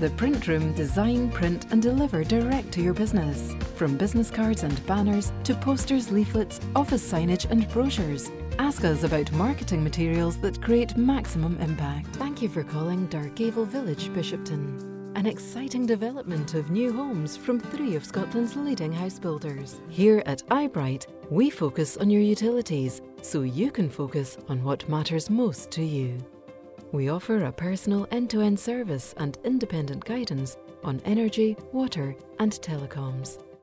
The Print Room design, print and deliver direct to your business. From business cards and banners to posters, leaflets, office signage and brochures. Ask us about marketing materials that create maximum impact. Thank you for calling Dargavel Village, Bishopton. An exciting development of new homes from 3 of Scotland's leading house builders. Here at iBright, we focus on your utilities so you can focus on what matters most to you. We offer a personal end-to-end service and independent guidance on energy, water and telecoms.